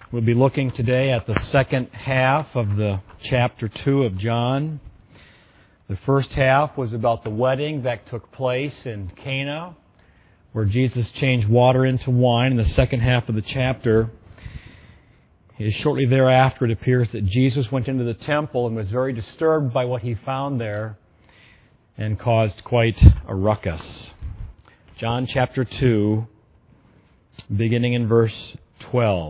We'll be looking today at the second half of the chapter 2 of John. The first half was about the wedding that took place in Cana, where Jesus changed water into wine. In the second half of the chapter, shortly thereafter, it appears that Jesus went into the temple and was very disturbed by what he found there and caused quite a ruckus. John chapter 2, beginning in verse 12.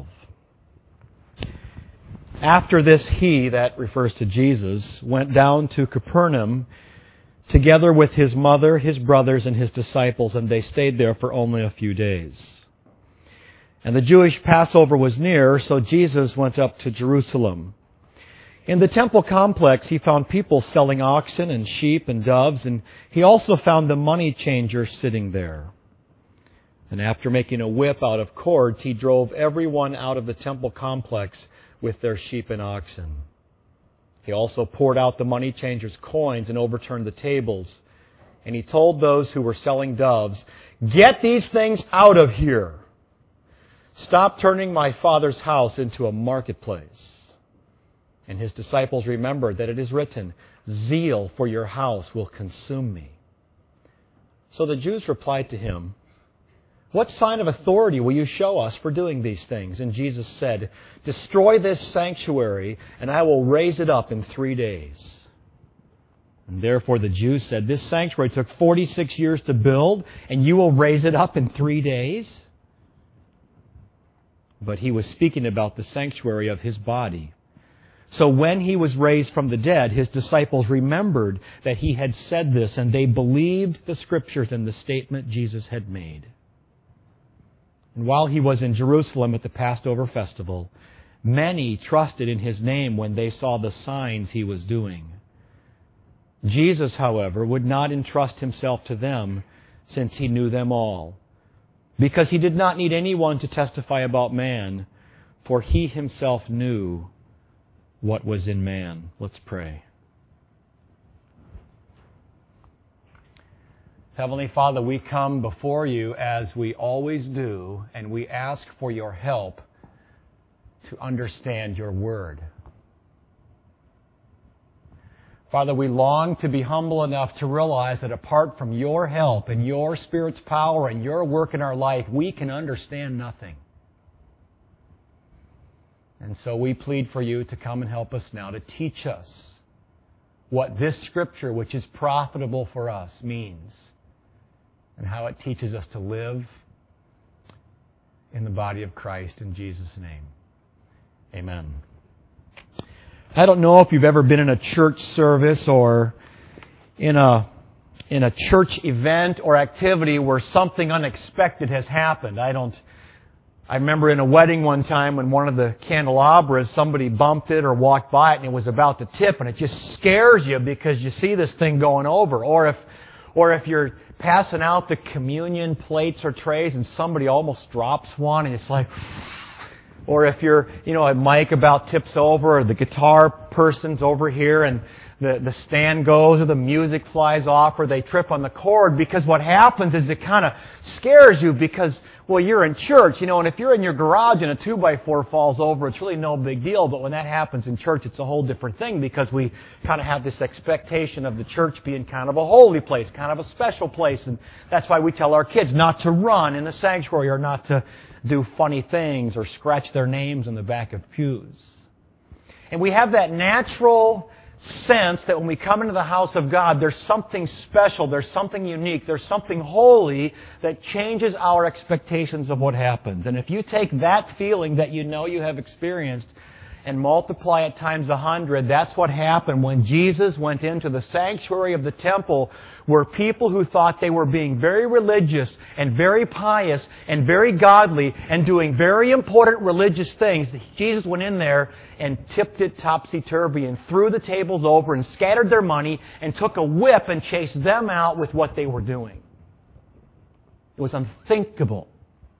After this, he, that refers to Jesus, went down to Capernaum together with his mother, his brothers, and his disciples, and they stayed there for only a few days. And the Jewish Passover was near, so Jesus went up to Jerusalem. In the temple complex, he found people selling oxen and sheep and doves, and he also found the money changers sitting there. And after making a whip out of cords, he drove everyone out of the temple complex with their sheep and oxen. He also poured out the money changers' coins and overturned the tables. And he told those who were selling doves, "Get these things out of here! Stop turning my Father's house into a marketplace." And his disciples remembered that it is written, "Zeal for your house will consume me." So the Jews replied to him, "What sign of authority will you show us for doing these things?" And Jesus said, "Destroy this sanctuary, and I will raise it up in 3 days." And therefore the Jews said, "This sanctuary took 46 years to build, and you will raise it up in 3 days?" But he was speaking about the sanctuary of his body. So when he was raised from the dead, his disciples remembered that he had said this, and they believed the Scriptures and the statement Jesus had made. And while he was in Jerusalem at the Passover festival, many trusted in his name when they saw the signs he was doing. Jesus, however, would not entrust himself to them, since he knew them all, because he did not need anyone to testify about man, for he himself knew what was in man. Let's pray. Heavenly Father, we come before you as we always do, and we ask for your help to understand your word. Father, we long to be humble enough to realize that apart from your help and your Spirit's power and your work in our life, we can understand nothing. And so we plead for you to come and help us now, to teach us what this Scripture, which is profitable for us, means, and how it teaches us to live in the body of Christ. In Jesus' name, amen. I don't know if you've ever been in a church service or in a church event or activity where something unexpected has happened. I remember in a wedding one time when one of the candelabras, somebody bumped it or walked by it and it was about to tip, and it just scares you because you see this thing going over. Or if you're passing out the communion plates or trays and somebody almost drops one and it's like... Or if you're, a mic about tips over, or the guitar person's over here and the stand goes, or the music flies off, or they trip on the cord, because what happens is it kind of scares you because, you're in church, and if you're in your garage and a 2x4 falls over, it's really no big deal. But when that happens in church, it's a whole different thing, because we kind of have this expectation of the church being kind of a holy place, kind of a special place. And that's why we tell our kids not to run in the sanctuary or not to do funny things or scratch their names on the back of pews. And we have that natural sense that when we come into the house of God, there's something special, there's something unique, there's something holy that changes our expectations of what happens. And if you take that feeling that you have experienced and multiply it times 100, that's what happened when Jesus went into the sanctuary of the temple, where people who thought they were being very religious and very pious and very godly and doing very important religious things, Jesus went in there and tipped it topsy-turvy and threw the tables over and scattered their money and took a whip and chased them out with what they were doing. It was unthinkable. It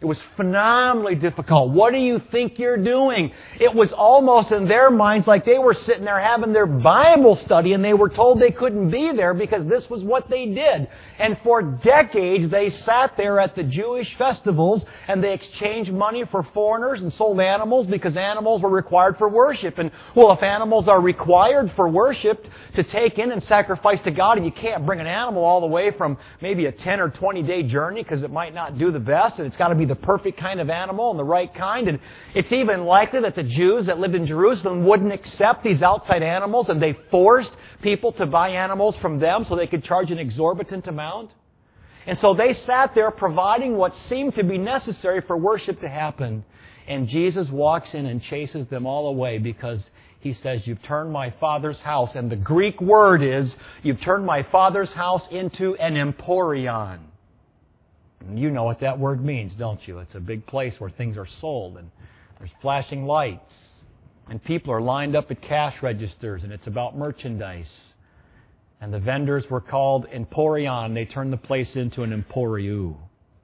It was phenomenally difficult. What do you think you're doing? It was almost in their minds like they were sitting there having their Bible study and they were told they couldn't be there because this was what they did. And for decades they sat there at the Jewish festivals and they exchanged money for foreigners and sold animals because animals were required for worship. And well, if animals are required for worship to take in and sacrifice to God, and you can't bring an animal all the way from maybe a 10 or 20 day journey because it might not do the best, and it's got to be the perfect kind of animal and the right kind. And it's even likely that the Jews that lived in Jerusalem wouldn't accept these outside animals, and they forced people to buy animals from them so they could charge an exorbitant amount. And so they sat there providing what seemed to be necessary for worship to happen. And Jesus walks in and chases them all away because He says, you've turned my Father's house. And the Greek word is, you've turned my Father's house into an emporion. You know what that word means, don't you? It's a big place where things are sold and there's flashing lights and people are lined up at cash registers and it's about merchandise. And the vendors were called emporion. They turned the place into an emporiu.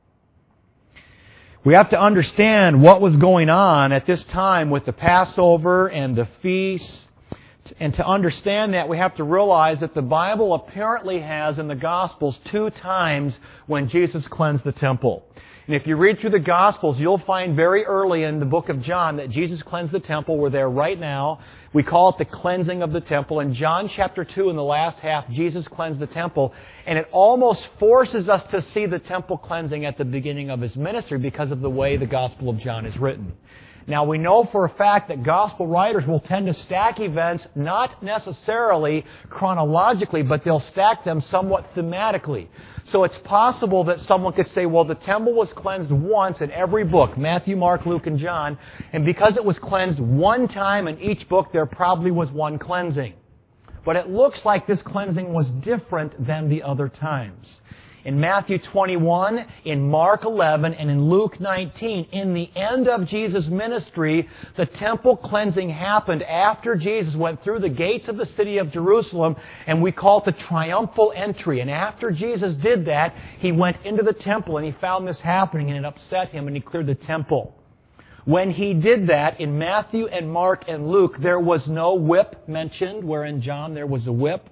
We have to understand what was going on at this time with the Passover and the feasts. And to understand that, we have to realize that the Bible apparently has in the Gospels 2 times when Jesus cleansed the temple. And if you read through the Gospels, you'll find very early in the book of John that Jesus cleansed the temple. We're there right now. We call it the cleansing of the temple. In John chapter 2, in the last half, Jesus cleansed the temple. And it almost forces us to see the temple cleansing at the beginning of His ministry because of the way the Gospel of John is written. Now, we know for a fact that Gospel writers will tend to stack events not necessarily chronologically, but they'll stack them somewhat thematically. So it's possible that someone could say, well, the temple was cleansed once in every book, Matthew, Mark, Luke, and John, and because it was cleansed one time in each book, there probably was one cleansing. But it looks like this cleansing was different than the other times. In Matthew 21, in Mark 11, and in Luke 19, in the end of Jesus' ministry, the temple cleansing happened after Jesus went through the gates of the city of Jerusalem, and we call it the triumphal entry. And after Jesus did that, He went into the temple and He found this happening, and it upset Him, and He cleared the temple. When He did that, in Matthew and Mark and Luke, there was no whip mentioned, where in John there was a whip.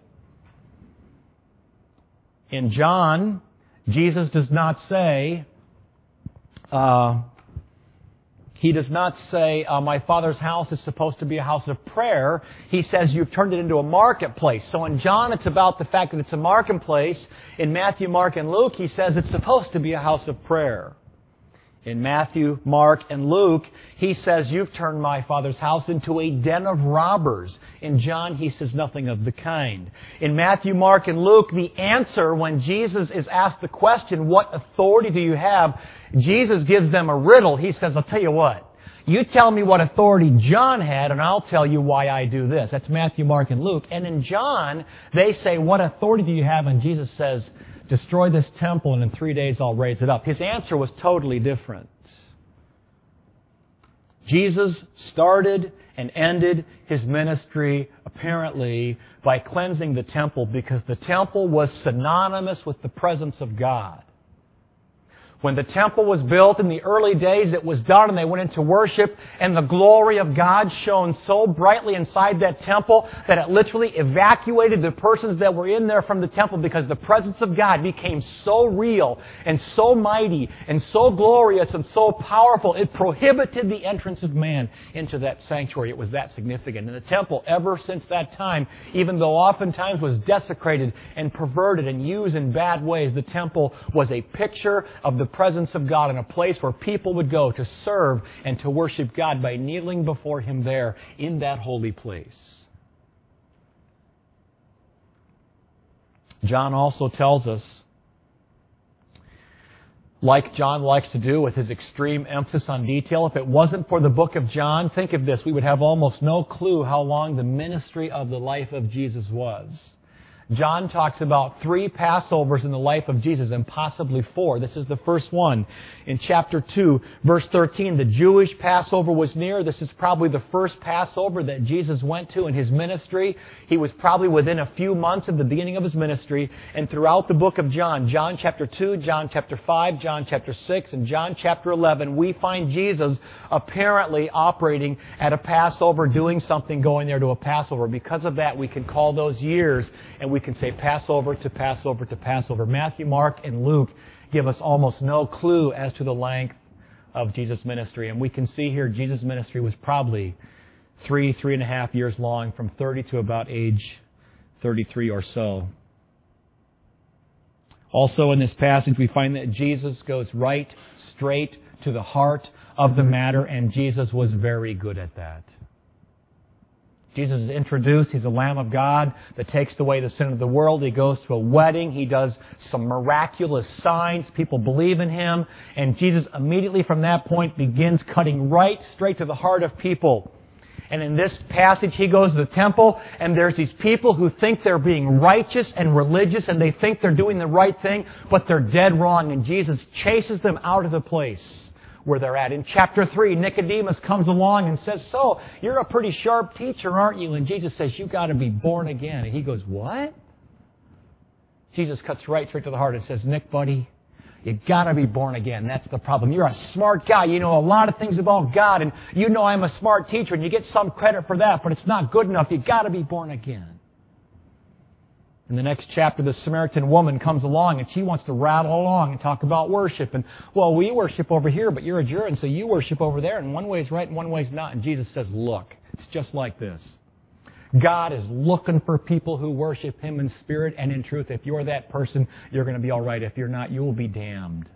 In John, Jesus does not say, He does not say, my Father's house is supposed to be a house of prayer. He says, you've turned it into a marketplace. So in John, it's about the fact that it's a marketplace. In Matthew, Mark, and Luke, He says it's supposed to be a house of prayer. In Matthew, Mark, and Luke, He says, you've turned my Father's house into a den of robbers. In John, He says nothing of the kind. In Matthew, Mark, and Luke, the answer when Jesus is asked the question, what authority do you have? Jesus gives them a riddle. He says, I'll tell you what. You tell me what authority John had, and I'll tell you why I do this. That's Matthew, Mark, and Luke. And in John, they say, what authority do you have? And Jesus says, destroy this temple, and in 3 days I'll raise it up. His answer was totally different. Jesus started and ended His ministry, apparently, by cleansing the temple because the temple was synonymous with the presence of God. When the temple was built in the early days, it was done and they went into worship, and the glory of God shone so brightly inside that temple that it literally evacuated the persons that were in there from the temple because the presence of God became so real and so mighty and so glorious and so powerful, it prohibited the entrance of man into that sanctuary. It was that significant. And the temple, ever since that time, even though oftentimes was desecrated and perverted and used in bad ways, the temple was a picture of the presence of God and a place where people would go to serve and to worship God by kneeling before Him there in that holy place. John also tells us, like John likes to do with his extreme emphasis on detail, if it wasn't for the book of John, think of this, we would have almost no clue how long the ministry of the life of Jesus was. John talks about 3 Passovers in the life of Jesus, and possibly 4. This is the first one. In chapter 2, verse 13, the Jewish Passover was near. This is probably the first Passover that Jesus went to in His ministry. He was probably within a few months of the beginning of His ministry. And throughout the book of John, John chapter 2, John chapter 5, John chapter 6, and John chapter 11, we find Jesus apparently operating at a Passover, doing something, going there to a Passover. Because of that, we can call those years, and we can say Passover to Passover to Passover. Matthew, Mark, and Luke give us almost no clue as to the length of Jesus' ministry. And we can see here Jesus' ministry was probably 3.5 years long, from 30 to about age 33 or so. Also in this passage, we find that Jesus goes right straight to the heart of the matter, and Jesus was very good at that. Jesus is introduced. He's the Lamb of God that takes away the sin of the world. He goes to a wedding. He does some miraculous signs. People believe in Him. And Jesus immediately from that point begins cutting right straight to the heart of people. And in this passage, He goes to the temple, and there's these people who think they're being righteous and religious, and they think they're doing the right thing, but they're dead wrong. And Jesus chases them out of the place where they're at. In chapter 3, Nicodemus comes along and says, "So, you're a pretty sharp teacher, aren't you?" And Jesus says, "You've got to be born again." And he goes, "What?" Jesus cuts right straight to the heart and says, "Nick, buddy, you've got to be born again. That's the problem. You're a smart guy. You know a lot of things about God, and you know I'm a smart teacher, and you get some credit for that, but it's not good enough. You've got to be born again." In the next chapter, the Samaritan woman comes along, and she wants to rattle along and talk about worship. And, well, we worship over here, but you're a Jew, and so you worship over there, and one way's right and one way's not. And Jesus says, "Look, it's just like this. God is looking for people who worship Him in spirit and in truth. If you're that person, you're going to be all right. If you're not, you will be damned."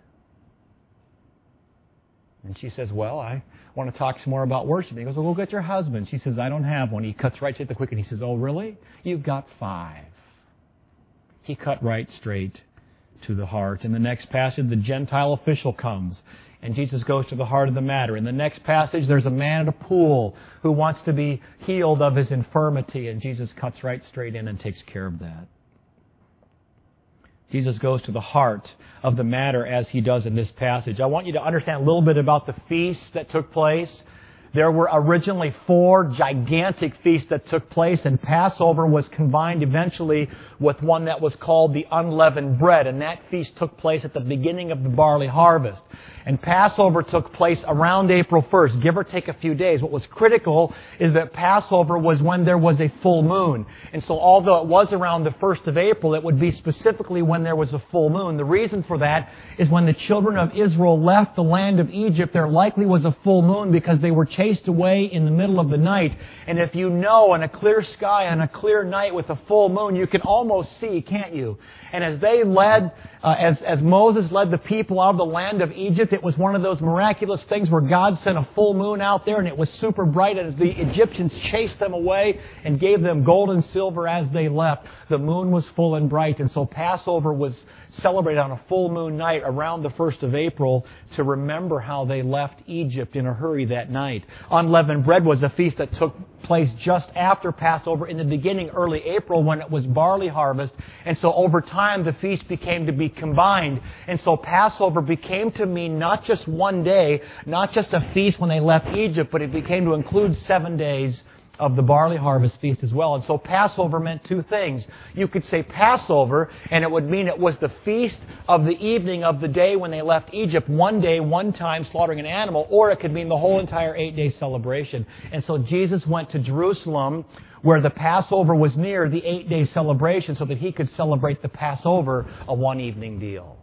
And she says, "Well, I want to talk some more about worship." And he goes, "Well, go get your husband." She says, "I don't have one." He cuts right to the quick, and he says, "Oh, really? You've got 5. He cut right straight to the heart. In the next passage, the Gentile official comes, and Jesus goes to the heart of the matter. In the next passage, there's a man at a pool who wants to be healed of his infirmity, and Jesus cuts right straight in and takes care of that. Jesus goes to the heart of the matter as He does in this passage. I want you to understand a little bit about the feasts that took place. There were originally 4 gigantic feasts that took place, and Passover was combined eventually with one that was called the unleavened bread, and that feast took place at the beginning of the barley harvest. And Passover took place around April 1st, give or take a few days. What was critical is that Passover was when there was a full moon. And so although it was around the 1st of April, it would be specifically when there was a full moon. The reason for that is when the children of Israel left the land of Egypt, there likely was a full moon because they were chased away in the middle of the night. And if you know, in a clear sky, on a clear night with a full moon, you can almost see, can't you? And as they led, as Moses led the people out of the land of Egypt, it was one of those miraculous things where God sent a full moon out there, and it was super bright. As the Egyptians chased them away and gave them gold and silver as they left, the moon was full and bright. And so Passover was celebrated on a full moon night around the 1st of April to remember how they left Egypt in a hurry that night. Unleavened bread was a feast that took place just after Passover in the beginning, early April, when it was barley harvest. And so over time, the feast became to be combined. And so Passover became to mean not just one day, not just a feast when they left Egypt, but it became to include 7 days of the barley harvest feast as well. And so Passover meant 2 things. You could say Passover, and it would mean it was the feast of the evening of the day when they left Egypt, one day, one time, slaughtering an animal, or it could mean the whole entire 8-day celebration. And so Jesus went to Jerusalem, where the Passover was near the 8-day celebration, so that He could celebrate the Passover, a one-evening deal.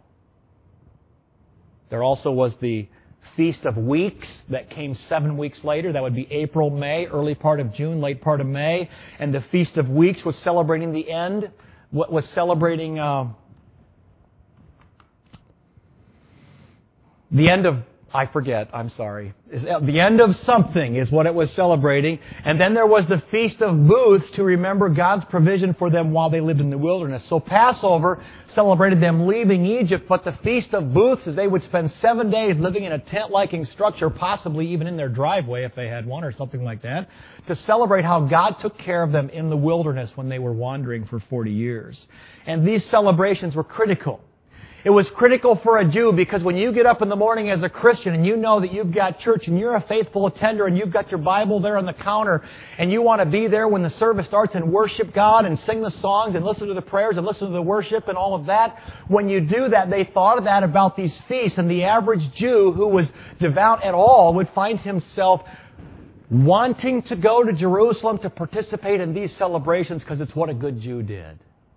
There also was the Feast of Weeks that came 7 weeks later. That would be April, May, early part of June, late part of May. And the Feast of Weeks was celebrating the end, was celebrating the end I forget, I'm sorry. The end of something is what it was celebrating. And then there was the Feast of Booths to remember God's provision for them while they lived in the wilderness. So Passover celebrated them leaving Egypt, but the Feast of Booths is they would spend 7 days living in a tent-like structure, possibly even in their driveway if they had one or something like that, to celebrate how God took care of them in the wilderness when they were wandering for 40 years. And these celebrations were critical. It was critical for a Jew because when you get up in the morning as a Christian and you know that you've got church and you're a faithful attender and you've got your Bible there on the counter and you want to be there when the service starts and worship God and sing the songs and listen to the prayers and listen to the worship and all of that, when you do that, they thought of that about these feasts, and the average Jew who was devout at all would find himself wanting to go to Jerusalem to participate in these celebrations because it's what a good Jew did.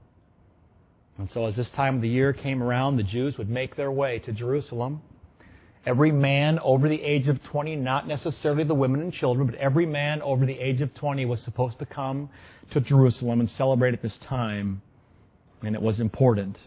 And so as this time of the year came around, the Jews would make their way to Jerusalem. Every man over the age of 20, not necessarily the women and children, but every man over the age of 20 was supposed to come to Jerusalem and celebrate at this time. And it was important.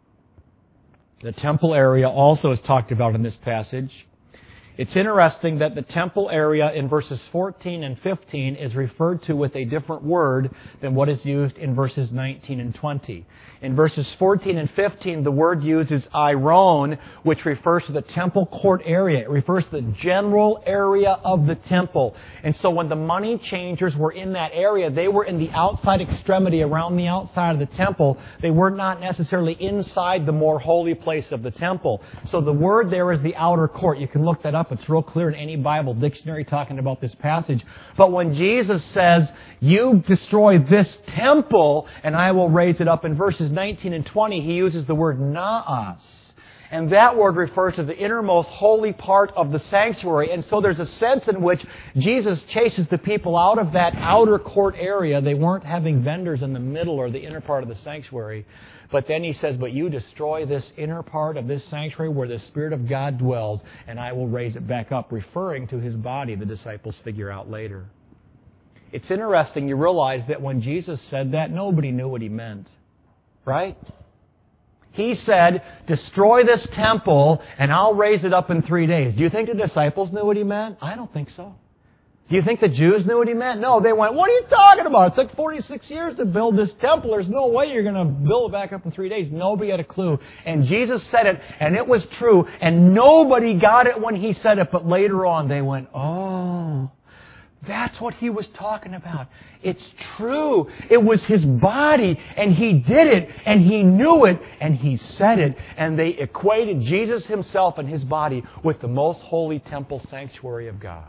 The temple area also is talked about in this passage. It's interesting that the temple area in verses 14 and 15 is referred to with a different word than what is used in verses 19 and 20. In verses 14 and 15, the word used is Iron, which refers to the temple court area. It refers to the general area of the temple. And so when the money changers were in that area, they were in the outside extremity around the outside of the temple. They were not necessarily inside the more holy place of the temple. So the word there is the outer court. You can look that up. It's real clear in any Bible dictionary talking about this passage. But when Jesus says, you destroy this temple and I will raise it up, in verses 19 and 20, he uses the word naas. And that word refers to the innermost holy part of the sanctuary. And so there's a sense in which Jesus chases the people out of that outer court area. They weren't having vendors in the middle or the inner part of the sanctuary. But then he says, but you destroy this inner part of this sanctuary where the Spirit of God dwells, and I will raise it back up, referring to his body, the disciples figure out later. It's interesting, you realize that when Jesus said that, nobody knew what he meant. Right? He said, destroy this temple, and I'll raise it up in 3 days. Do you think the disciples knew what he meant? I don't think so. Do you think the Jews knew what he meant? No, they went, what are you talking about? It took 46 years to build this temple. There's no way you're going to build it back up in 3 days. Nobody had a clue. And Jesus said it, and it was true, and nobody got it when he said it, but later on they went, oh, that's what he was talking about. It's true. It was his body, and he did it, and he knew it, and he said it. And they equated Jesus himself and his body with the most holy temple sanctuary of God.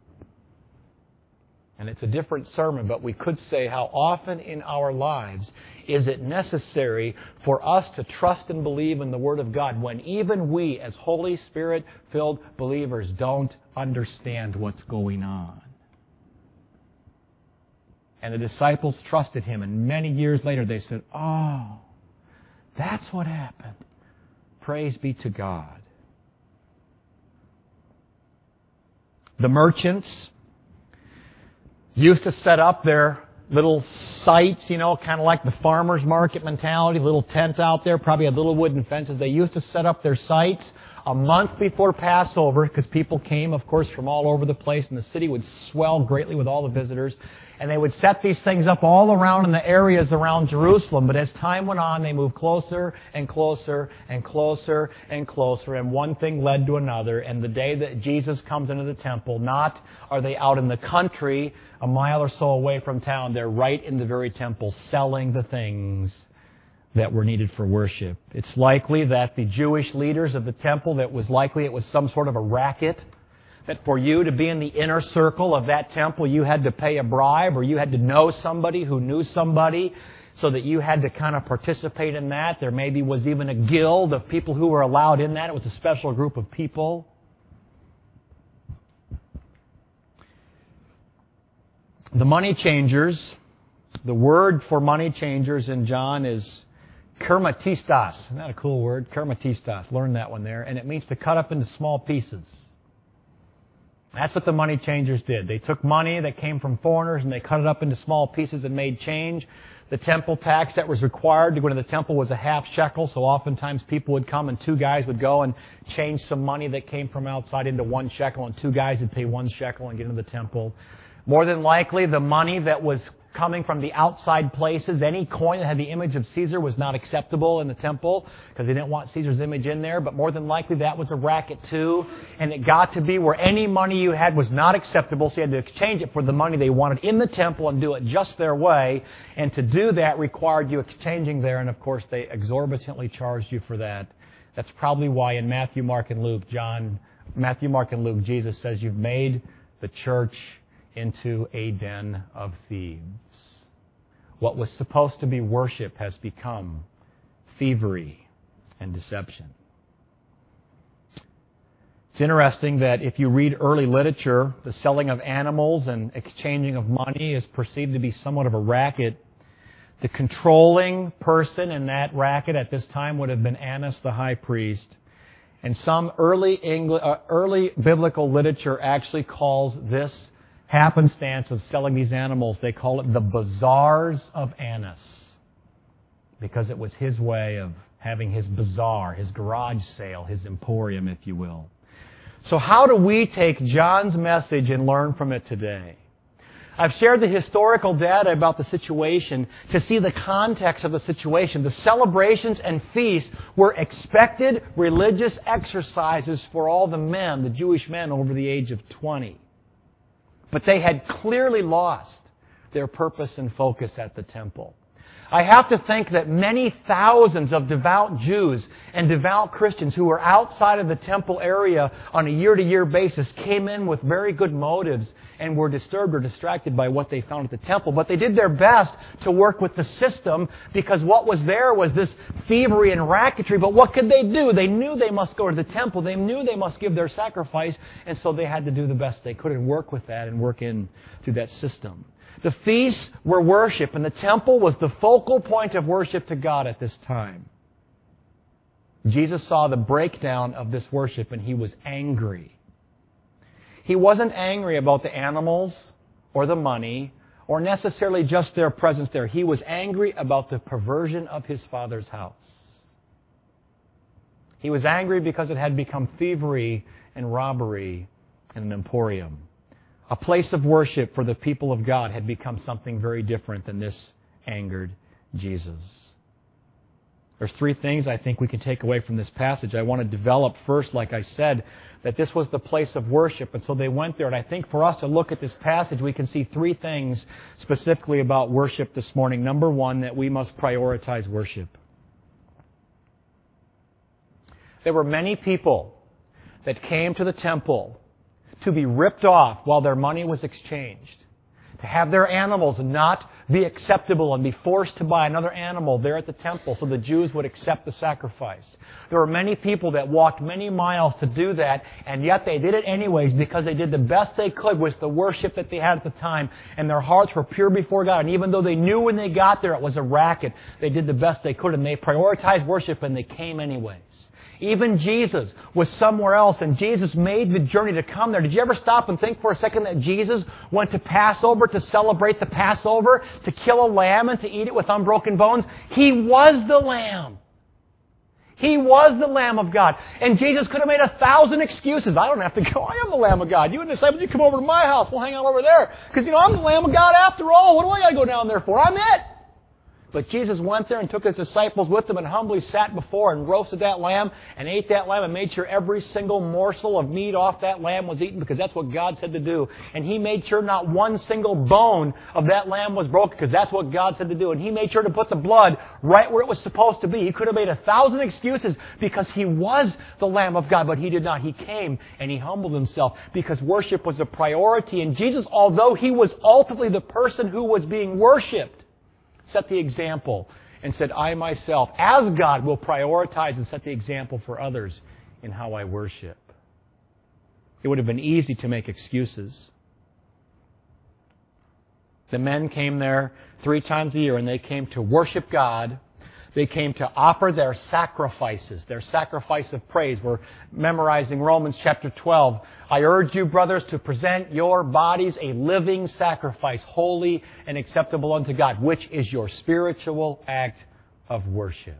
And it's a different sermon, but we could say how often in our lives is it necessary for us to trust and believe in the Word of God when even we, as Holy Spirit-filled believers, don't understand what's going on. And the disciples trusted him, and many years later they said, oh, that's what happened. Praise be to God. The merchants used to set up their little sites, kind of like the farmer's market mentality, little tent out there, probably had little wooden fences. They used to set up their sites a month before Passover because people came, of course, from all over the place, and the city would swell greatly with all the visitors. And they would set these things up all around in the areas around Jerusalem. But as time went on, they moved closer and closer and closer and closer. And one thing led to another. And the day that Jesus comes into the temple, not are they out in the country a mile or so away from town. They're right in the very temple selling the things that were needed for worship. It's likely that the Jewish leaders of the temple, it was some sort of a racket. That for you to be in the inner circle of that temple, you had to pay a bribe or you had to know somebody who knew somebody so that you had to kind of participate in that. There maybe was even a guild of people who were allowed in that. It was a special group of people. The money changers, the word for money changers in John is kermatistas. Isn't that a cool word? Kermatistas. Learn that one there. And it means to cut up into small pieces. That's what the money changers did. They took money that came from foreigners and they cut it up into small pieces and made change. The temple tax that was required to go into the temple was a half shekel, so oftentimes people would come and two guys would go and change some money that came from outside into 1 shekel, and two guys would pay 1 shekel and get into the temple. More than likely, the money that was coming from the outside places, any coin that had the image of Caesar was not acceptable in the temple because they didn't want Caesar's image in there, but more than likely that was a racket too, and it got to be where any money you had was not acceptable, so you had to exchange it for the money they wanted in the temple and do it just their way, and to do that required you exchanging there, and of course they exorbitantly charged you for that. That's probably why in Matthew, Mark, and Luke, Jesus says you've made the church into a den of thieves. What was supposed to be worship has become thievery and deception. It's interesting that if you read early literature, the selling of animals and exchanging of money is perceived to be somewhat of a racket. The controlling person in that racket at this time would have been Annas the high priest. And some early biblical literature actually calls this happenstance of selling these animals, they call it the bazaars of Annas, because it was his way of having his bazaar, his garage sale, his emporium, if you will. So how do we take John's message and learn from it today? I've shared the historical data about the situation to see the context of the situation. The celebrations and feasts were expected religious exercises for all the men, the Jewish men over the age of 20. But they had clearly lost their purpose and focus at the temple. I have to think that many thousands of devout Jews and devout Christians who were outside of the temple area on a year-to-year basis came in with very good motives and were disturbed or distracted by what they found at the temple. But they did their best to work with the system because what was there was this thievery and racketry. But what could they do? They knew they must go to the temple. They knew they must give their sacrifice. And so they had to do the best they could and work with that and work in through that system. The feasts were worship, and the temple was the focal point of worship to God at this time. Jesus saw the breakdown of this worship, and he was angry. He wasn't angry about the animals or the money or necessarily just their presence there. He was angry about the perversion of his Father's house. He was angry because it had become thievery and robbery and an emporium. A place of worship for the people of God had become something very different than this angered Jesus. There's 3 things I think we can take away from this passage. I want to develop first, like I said, that this was the place of worship, and so they went there. And I think for us to look at this passage, we can see 3 things specifically about worship this morning. Number 1, that we must prioritize worship. There were many people that came to the temple to be ripped off while their money was exchanged, to have their animals not be acceptable and be forced to buy another animal there at the temple so the Jews would accept the sacrifice. There were many people that walked many miles to do that, and yet they did it anyways because they did the best they could with the worship that they had at the time, and their hearts were pure before God. And even though they knew when they got there it was a racket, they did the best they could, and they prioritized worship, and they came anyways. Even Jesus was somewhere else, and Jesus made the journey to come there. Did you ever stop and think for a second that Jesus went to Passover to celebrate the Passover, to kill a lamb and to eat it with unbroken bones? He was the Lamb. He was the Lamb of God. And Jesus could have made 1,000 excuses. I don't have to go. I am the Lamb of God. You and the disciples, you come over to my house. We'll hang out over there. Because, I'm the Lamb of God after all. What do I got to go down there for? I'm it. But Jesus went there and took his disciples with him and humbly sat before and roasted that lamb and ate that lamb and made sure every single morsel of meat off that lamb was eaten because that's what God said to do. And he made sure not one single bone of that lamb was broken because that's what God said to do. And he made sure to put the blood right where it was supposed to be. He could have made 1,000 excuses because he was the Lamb of God, but he did not. He came and he humbled himself because worship was a priority. And Jesus, although he was ultimately the person who was being worshipped, set the example and said, I myself, as God, will prioritize and set the example for others in how I worship. It would have been easy to make excuses. The men came there 3 times a year, and they came to worship God, They came to offer their sacrifices, their sacrifice of praise. We're memorizing Romans chapter 12. I urge you, brothers, to present your bodies a living sacrifice, holy and acceptable unto God, which is your spiritual act of worship.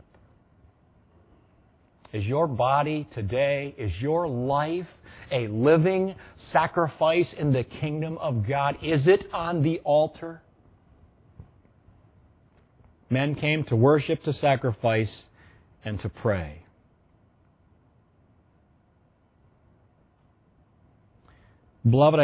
Is your body today, is your life a living sacrifice in the kingdom of God? Is it on the altar? Men came to worship, to sacrifice, and to pray. Beloved,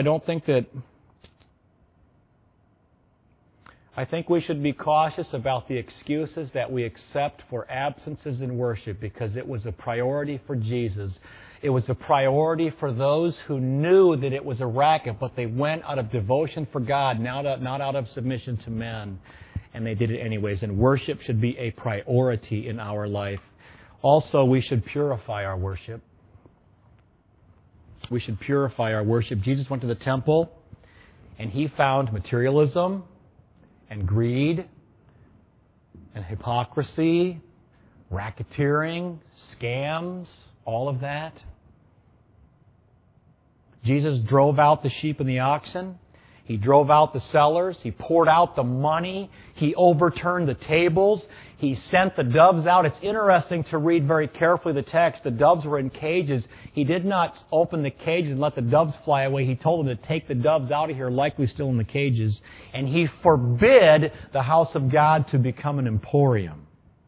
I think we should be cautious about the excuses that we accept for absences in worship, because it was a priority for Jesus. It was a priority for those who knew that it was a racket, but they went out of devotion for God, not out of submission to men. And they did it anyways. And worship should be a priority in our life. Also, we should purify our worship. We should purify our worship. Jesus went to the temple, and He found materialism and greed and hypocrisy, racketeering, scams, all of that. Jesus drove out the sheep and the oxen. He drove out the sellers. He poured out the money. He overturned the tables. He sent the doves out. It's interesting to read very carefully the text. The doves were in cages. He did not open the cages and let the doves fly away. He told them to take the doves out of here, likely still in the cages. And He forbid the house of God to become an emporium.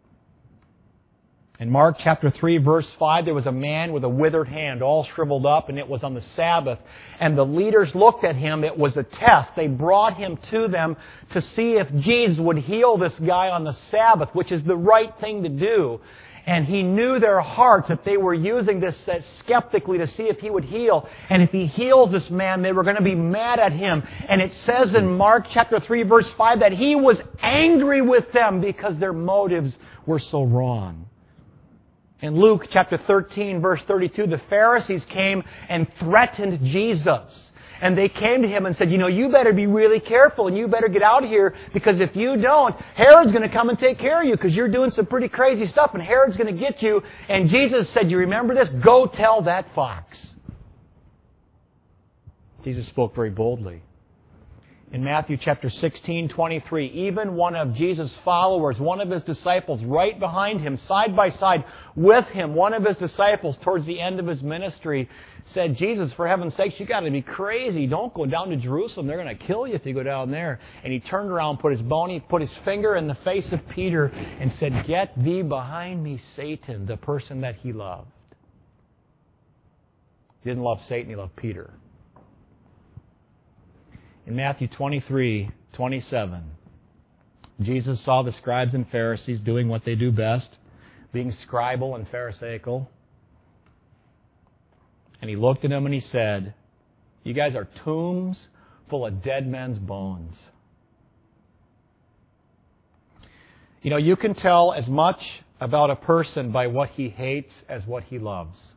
In Mark chapter 3, verse 5, there was a man with a withered hand, all shriveled up, and it was on the Sabbath. And the leaders looked at him. It was a test. They brought him to them to see if Jesus would heal this guy on the Sabbath, which is the right thing to do. And He knew their hearts, that they were using this skeptically to see if He would heal. And if He heals this man, they were going to be mad at Him. And it says in Mark chapter 3, verse 5, that He was angry with them because their motives were so wrong. In Luke chapter 13, verse 32, the Pharisees came and threatened Jesus. And they came to Him and said, you better be really careful and you better get out of here, because if you don't, Herod's going to come and take care of you because you're doing some pretty crazy stuff and Herod's going to get you. And Jesus said, you remember this? Go tell that fox. Jesus spoke very boldly. In Matthew chapter 16:23, even one of Jesus' followers, one of His disciples, right behind Him, side by side with Him, one of His disciples towards the end of His ministry said, Jesus, for heaven's sakes, you got to be crazy. Don't go down to Jerusalem. They're going to kill you if you go down there. And He turned around, put his finger in the face of Peter and said, get thee behind me, Satan, the person that He loved. He didn't love Satan, He loved Peter. In Matthew 23:27, Jesus saw the scribes and Pharisees doing what they do best, being scribal and pharisaical. And He looked at them and He said, you guys are tombs full of dead men's bones. You can tell as much about a person by what he hates as what he loves.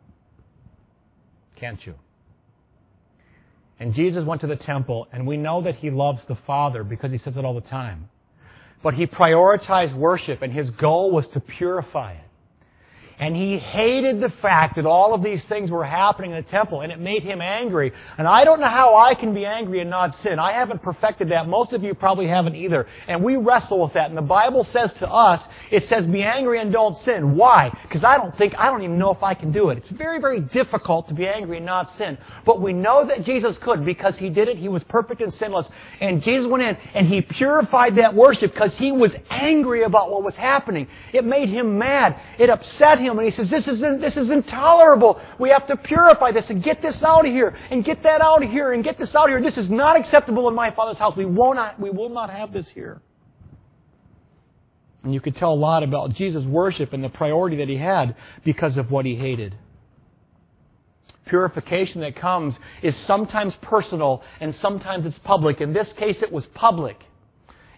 Can't you? And Jesus went to the temple, and we know that He loves the Father because He says it all the time. But He prioritized worship, and His goal was to purify it. And He hated the fact that all of these things were happening in the temple, and it made Him angry. And I don't know how I can be angry and not sin. I haven't perfected that. Most of you probably haven't either. And we wrestle with that. And the Bible says to us, it says, be angry and don't sin. Why? Because I don't even know if I can do it. It's very, very difficult to be angry and not sin. But we know that Jesus could, because He did it. He was perfect and sinless. And Jesus went in and He purified that worship because He was angry about what was happening. It made Him mad. It upset Him. And He says, this is intolerable. We have to purify this and get this out of here and get that out of here and get this out of here. This is not acceptable in my Father's house. We will not have this here. And you could tell a lot about Jesus' worship and the priority that He had because of what He hated. Purification that comes is sometimes personal and sometimes it's public. In this case, it was public.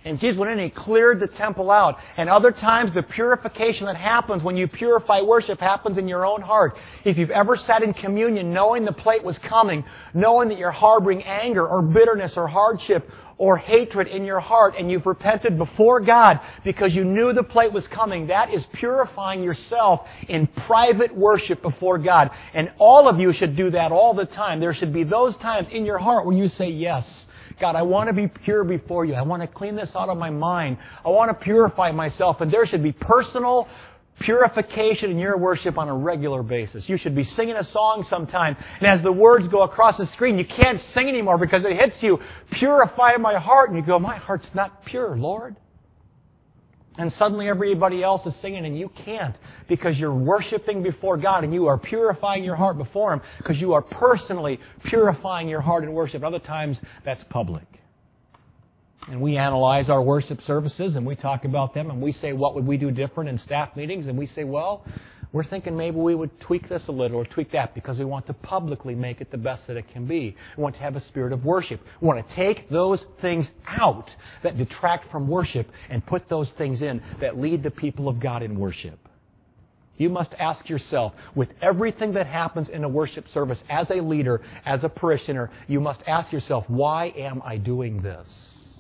And Jesus went in and He cleared the temple out. And other times, the purification that happens when you purify worship happens in your own heart. If you've ever sat in communion knowing the plate was coming, knowing that you're harboring anger or bitterness or hardship or hatred in your heart, and you've repented before God because you knew the plate was coming, that is purifying yourself in private worship before God. And all of you should do that all the time. There should be those times in your heart when you say, yes, God, I want to be pure before You. I want to clean this out of my mind. I want to purify myself. And there should be personal purification in your worship on a regular basis. You should be singing a song sometime, and as the words go across the screen, you can't sing anymore because it hits you, purify my heart, and you go, my heart's not pure, Lord. And suddenly everybody else is singing and you can't because you're worshiping before God and you are purifying your heart before Him because you are personally purifying your heart in worship. Other times, that's public. And we analyze our worship services and we talk about them and we say, what would we do different in staff meetings? And we say, well, we're thinking maybe we would tweak this a little or tweak that because we want to publicly make it the best that it can be. We want to have a spirit of worship. We want to take those things out that detract from worship and put those things in that lead the people of God in worship. You must ask yourself, with everything that happens in a worship service, as a leader, as a parishioner, you must ask yourself, why am I doing this?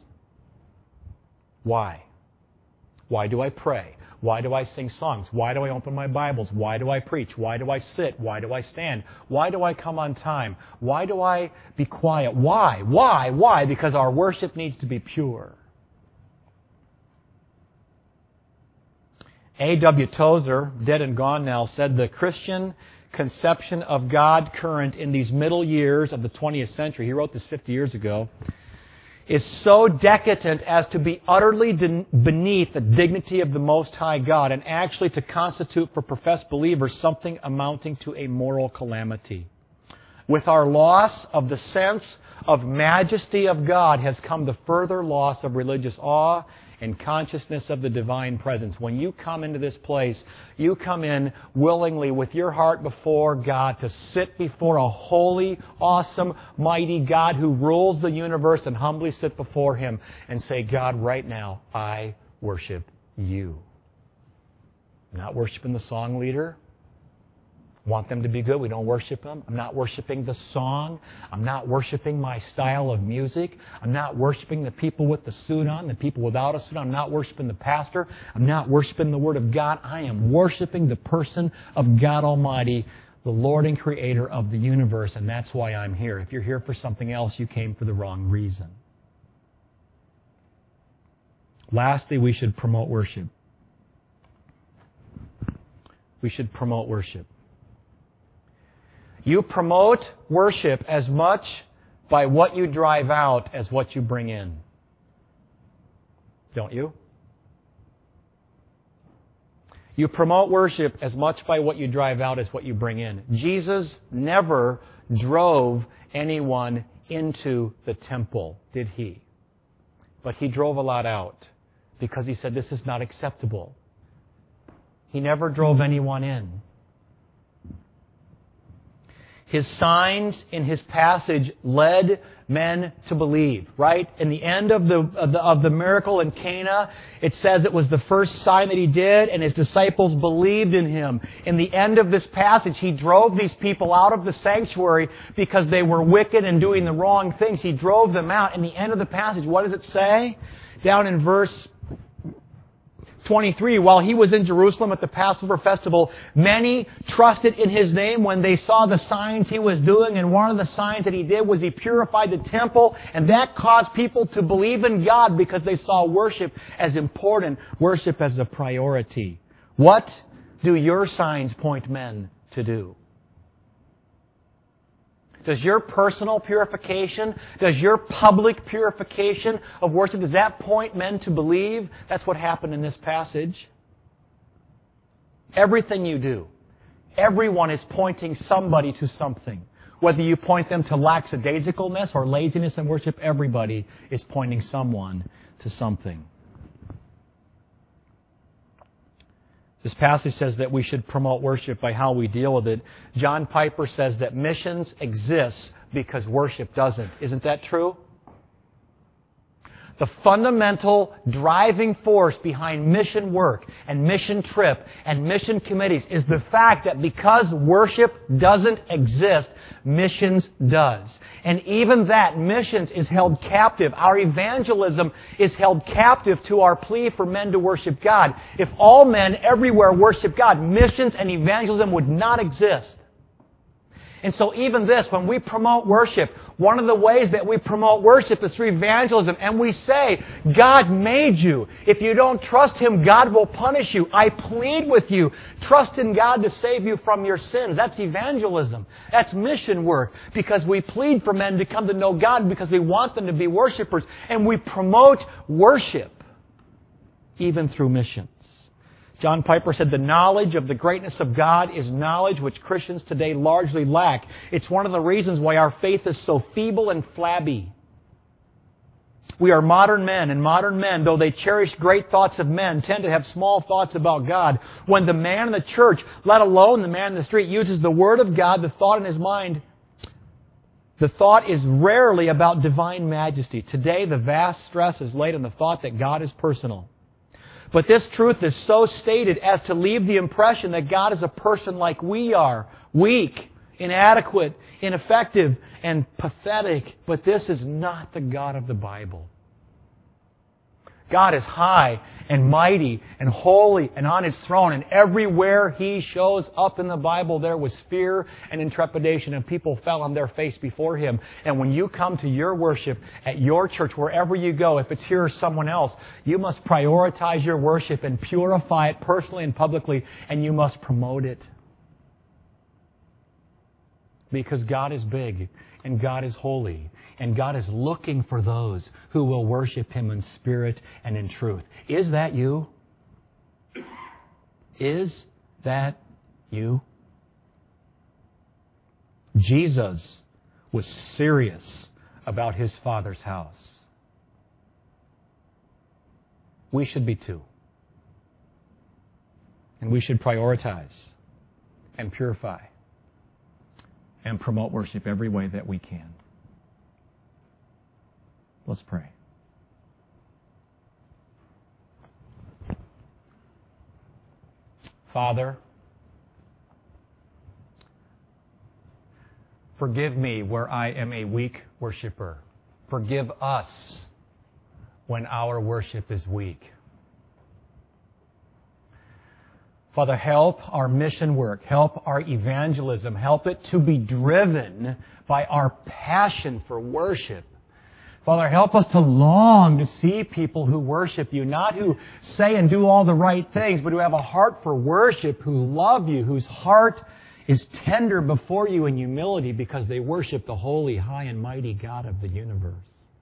Why? Why do I pray? Why do I sing songs? Why do I open my Bibles? Why do I preach? Why do I sit? Why do I stand? Why do I come on time? Why do I be quiet? Why? Why? Because our worship needs to be pure. A.W. Tozer, dead and gone now, said the Christian conception of God current in these middle years of the 20th century, he wrote this 50 years ago, is so decadent as to be utterly beneath the dignity of the Most High God and actually to constitute for professed believers something amounting to a moral calamity. With our loss of the sense of majesty of God has come the further loss of religious awe and consciousness of the divine presence. When you come into this place, you come in willingly with your heart before God to sit before a holy, awesome, mighty God who rules the universe and humbly sit before Him and say, God, right now, I worship You. I'm not worshiping the song leader. Want them to be good. We don't worship them. I'm not worshiping the song. I'm not worshiping my style of music. I'm not worshiping the people with the suit on, the people without a suit on. I'm not worshiping the pastor. I'm not worshiping the Word of God. I am worshiping the person of God Almighty, the Lord and Creator of the universe, and that's why I'm here. If you're here for something else, you came for the wrong reason. Lastly, we should promote worship. We should promote worship. You promote worship as much by what you drive out as what you bring in. Don't you? You promote worship as much by what you drive out as what you bring in. Jesus never drove anyone into the temple, did He? But He drove a lot out because He said this is not acceptable. He never drove anyone in. His signs in His passage led men to believe, right? In the end of the miracle in Cana, it says it was the first sign that He did, and His disciples believed in Him. In the end of this passage, He drove these people out of the sanctuary because they were wicked and doing the wrong things. He drove them out. In the end of the passage, what does it say? Down in verse 23, while He was in Jerusalem at the Passover festival, many trusted in His name when they saw the signs He was doing. And one of the signs that He did was He purified the temple. And that caused people to believe in God because they saw worship as important, worship as a priority. What do your signs point men to do? Does your personal purification, does your public purification of worship, does that point men to believe? That's what happened in this passage. Everything you do, everyone is pointing somebody to something. Whether you point them to lackadaisicalness or laziness in worship, everybody is pointing someone to something. This passage says that we should promote worship by how we deal with it. John Piper says that missions exists because worship doesn't. Isn't that true? The fundamental driving force behind mission work and mission trip and mission committees is the fact that because worship doesn't exist, missions does. And even that, missions is held captive. Our evangelism is held captive to our plea for men to worship God. If all men everywhere worship God, missions and evangelism would not exist. And so even this, when we promote worship, one of the ways that we promote worship is through evangelism. And we say, God made you. If you don't trust Him, God will punish you. I plead with you. Trust in God to save you from your sins. That's evangelism. That's mission work. Because we plead for men to come to know God because we want them to be worshipers. And we promote worship even through missions. John Piper said, the knowledge of the greatness of God is knowledge which Christians today largely lack. It's one of the reasons why our faith is so feeble and flabby. We are modern men, and modern men, though they cherish great thoughts of men, tend to have small thoughts about God. When the man in the church, let alone the man in the street, uses the Word of God, the thought in his mind, the thought is rarely about divine majesty. Today, the vast stress is laid on the thought that God is personal. But this truth is so stated as to leave the impression that God is a person like we are, weak, inadequate, ineffective, and pathetic. But this is not the God of the Bible. God is high and mighty and holy and on His throne. And everywhere He shows up in the Bible, there was fear and intrepidation, and people fell on their face before Him. And when you come to your worship at your church, wherever you go, if it's here or someone else, you must prioritize your worship and purify it personally and publicly, and you must promote it. Because God is big, and God is holy, and God is looking for those who will worship Him in spirit and in truth. Is that you? Is that you? Jesus was serious about His Father's house. We should be too. And we should prioritize and purify and promote worship every way that we can. Let's pray. Father, forgive me where I am a weak worshiper. Forgive us when our worship is weak. Father, help our mission work. Help our evangelism. Help it to be driven by our passion for worship. Father, help us to long to see people who worship You, not who say and do all the right things, but who have a heart for worship, who love You, whose heart is tender before You in humility because they worship the holy, high, and mighty God of the universe.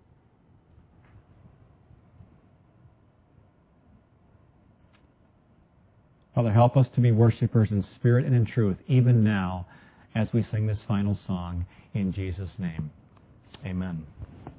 Father, help us to be worshipers in spirit and in truth, even now, as we sing this final song in Jesus' name. Amen.